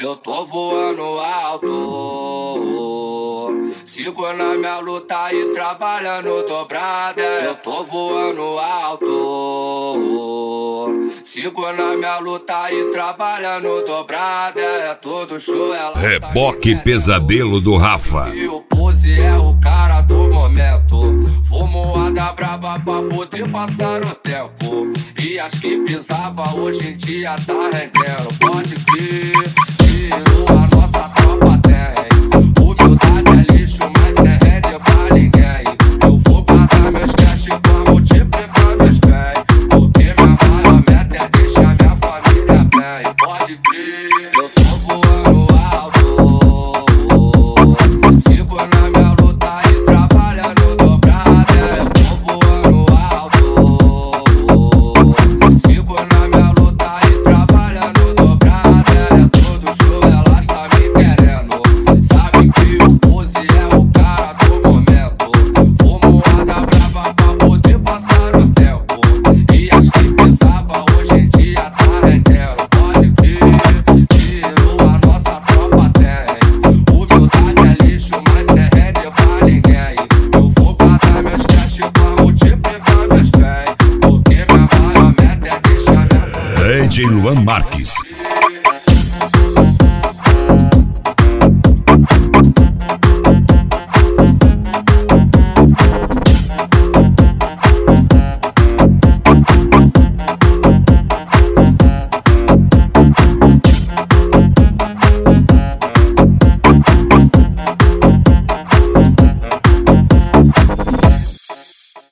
Eu tô voando alto, sigo na minha luta e trabalhando dobrada. Eu tô voando alto, sigo na minha luta e trabalhando dobrada. É todo show, ela Reboque Pesadelo do Rafa. e o Pose é o cara do momento. Fumoada braba pra poder passar o tempo. E as que pisava hoje em dia tá rendendo. Pode crer, tiro a nossa tropa tem. Humildade é lixo, mas é rede pra ninguém. Eu vou guardar meus cash pra multiplicar meus bens. Porque minha maior meta é deixar minha família bem. Pode crer, eu tô voando alto, sigo na minha luta e trabalhando dobrada. Eu tô voando alto, sigo na minha luta e trabalhando dobrada. É todo show, ela está me querendo. Sabe que o Pose é o cara do momento. Fumoada brava pra poder passar o tempo. E as que pensava hoje em dia tá rendendo. Pode crer, tiro a nossa tropa tem. Humildade é lixo, mas é rede pra ninguém. Eu vou guardar meus cash pra multiplicar meus bens. Porque minha maior meta é deixar minha família. DJ Luan Marques.